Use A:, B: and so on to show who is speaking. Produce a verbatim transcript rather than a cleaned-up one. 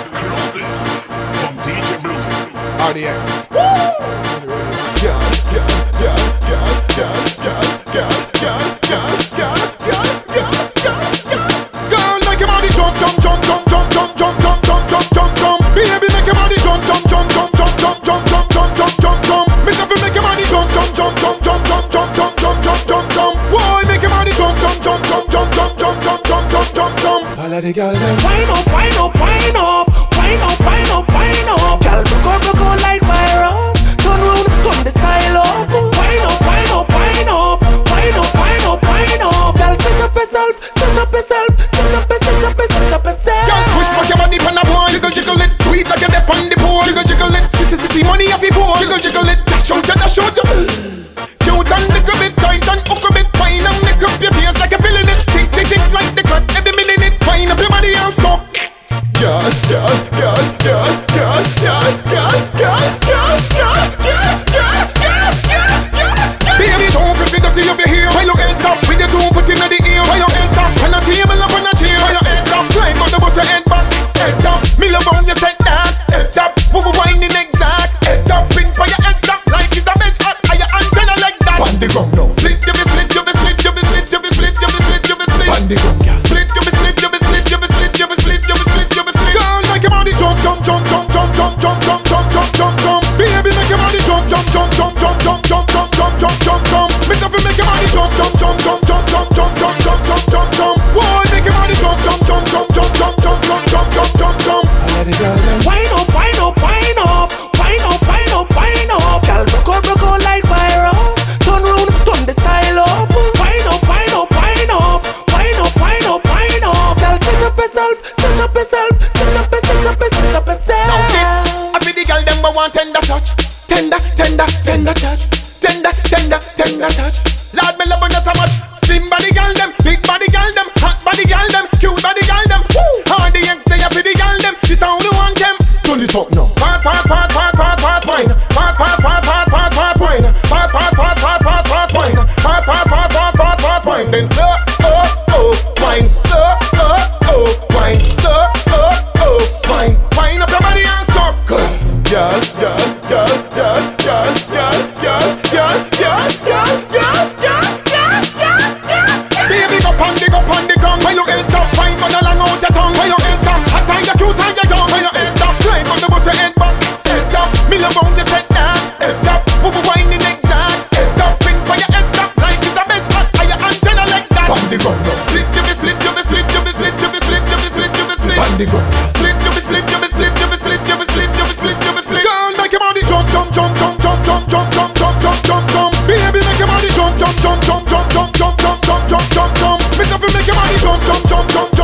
A: Exclusive from D J Blue.
B: R D X. Woo! Girl, girl, girl, girl, girl, girl, girl, girl, girl, girl, girl, girl, girl, girl. Girl, make your body jump, jump, jump, jump, jump, jump, jump, jump, jump, jump, jump, jump. Baby, make your body jump, jump, jump, jump, jump, jump, jump, jump, jump, jump, jump, jump. Miss if you make your body jump, jump, jump, jump, jump, jump, jump, jump, jump, jump, jump, jump. Boy, make your body jump, jump, jump, jump, jump, jump, jump, jump, jump, jump, jump, jump. All of the girls them.
C: Wind up, wind up, wind up, wind up, wind up, wind up. Girl, broke out, broke out like virus. Turn round, turn the style up. Wind up, wind up, wind up, wind up, wind up, wind up. Girl, send up yourself, send up yourself, send up, send up, send up yourself.
B: Girl, push back your body pon a board, jiggle, jiggle it. Do it like you're deep on the pole, jiggle, jiggle it. Sissy, sissy, money off your pole, jiggle, jiggle it. Dash out, dash out. Cute and little bit tight and hook a bit fine and lick up your face like you're feeling it. Tick, tick, tick like the clock every minute. Wind up your body and stop. Girl, girl, girl, girl, girl, girl, girl, girl, girl, girl, girl, girl, girl, girl, girl. Baby, don't forget to you be here. When you end up with your two foot in the ear. When you end up on a table up on a chair. When you end up slime on the bus your head back. Head up, me love how you said that. Head up, move winding exact. Head up, spin for your head up like it's a bed hot. Are your antenna like that? On the ground now. Split, you be split, you be split, you be split, you be split, you be split, you be split. On the ground, yeah. Split, you be split, you be split, you be split, you be split, you be split, you be split. Girl, make your body jump, jump, jump, jump, jump, jump, jump, jump, jump, jump, jump, jump. Baby, make your body jump, jump, jump, jump, jump, jump, jump, jump, jump, jump, jump, jump. Make up, make your body jump, jump, jump, jump, jump, jump, jump, jump, jump, jump, jump, jump. Boy, make your body jump, jump, jump, jump, jump, jump, jump, jump, jump, jump, jump, jump. I let it go then.
C: Wind up, wind up, wind up, wind up, wind up, wind up. Girl, broke out, broke out like virus. Turn round, turn the style up. Wind up, wind up, wind up, wind up, wind up, wind up. Girl, send up yourself, send up yourself, send up, send up, send up yourself.
B: Now this, I be the girl them but want tender touch, tender, tender, tender touch, tender, tender, tender touch. Lord, me love you so much. Slim body girl them, big body girl them, hot body girl them, cute body girl them. All the ex they a for the girl them. This how we want them. Turn it up now. Fast, fast, fast, fast, fast, fast, wine. Fast, fast, fast, fast, fast, fast, wine. Fast, fast, fast, fast, fast, fast, wine. Fast, fast, fast, fast, fast, fast, wine. Then slow, oh, oh, wine. Slow, oh, oh, wine. Slow, oh, oh, wine. Wine up your body and stop. Girl, girl, girl, girl, girl, girl, girl, girl, girl, girl, girl, girl, girl, girl, girl. Baby, go pon the, go pon the ground. When you end up, wine, but you long out your tongue. When you end up, hot time, you cute and you young. When you end up, slime on the bus, your head back. Head up, me love how you said that. Head up, move winding exact. Head up, spin for your head up like it's a bed hot. Are your antenna like that? On the ground now. Split, you be split, you be split, you be split, you be split, you be split, you be split. On the ground. Split, you be split, you be split, you be split, you be split, you be split, you be split. Girl, make your body jump, jump, jump, jump, jump, jump, jump, jump, jump, jump, jump, jump. Baby, make your body jump, jump, jump, jump, jump, jump, jump, jump, jump, jump, jump, jump. Make up, make your body jump, jump, jump, jump.